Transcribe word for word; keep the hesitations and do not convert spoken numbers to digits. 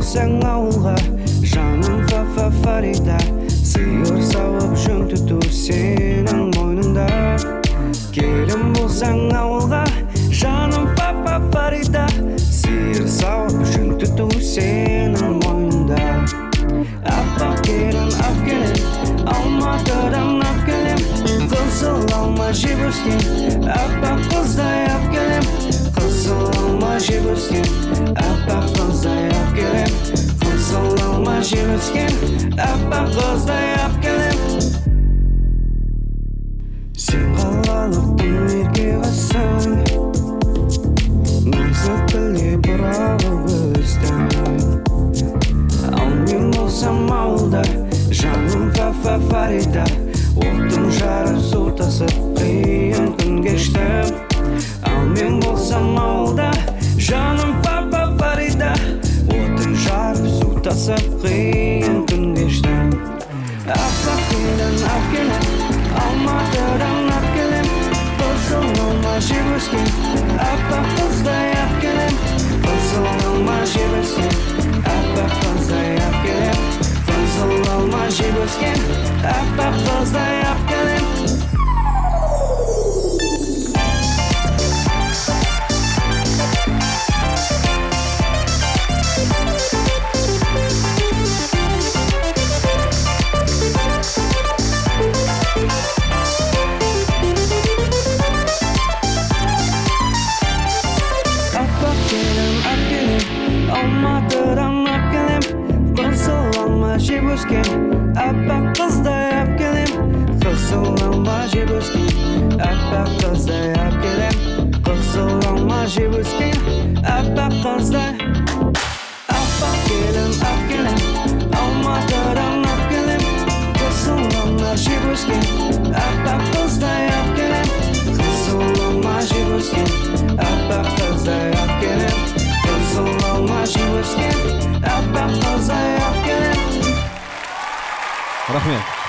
болсаң ауылға, жаным фа-фа-фарида, сиыр сауып жүн түту сенің мойныңда. Келін болсаң ауылға, жаным фа-фа-фарида, сиыр сауып жүн түту сенің мойныңда. Аппақ келін, ап келін, Алматыдан ап келем, қызыл алма жеп өскен, аппақ қыздай ап келем, қызыл алма жеп өскен, аппақ қыздай ап келем, қызыл алма жеп өскен, аппақ қыздай ап келем. Сен қалалықтың ерке қызсың, нәзік тілде бұралып өстің. Ал мен болсам ауылда, жаным фа-фа-фарида, оттың жары су тасып қиын күн кештім. Ал мен болсам ауылда, жаным фа-фа-фарида, оттың жары су тасып қиын күн кештім. Аппақ келін, ап келін, Алматыдан ап келем, қызыл алма жеп өскен, аппақ қыздай ап келем, қызыл алма жеп өскен, аппақ қыздай ап келем, қызыл алма жеп өскен, аппақ қыздай ап келем. Алматыдан ап келем, қызыл алма жеп өскен, аппақ қыздай ап келем, қызыл алма жеп өскен, аппақ қыздай ап келем, қызыл алма жеп өскен, аппақ қыздай. Аппақ келін, ап келем, Алматыдан ап келем, қызыл алма жеп өскен, аппақ қыздай ап келем, қызыл алма жеп өскен, аппақ қыздай ап келем, қызыл алма жеп өскен, аппақ қыздай ап келем. Рахмет.